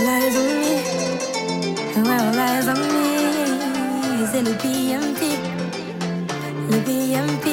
eyes on me, all eyes on me. C'est le BMP, le BMP.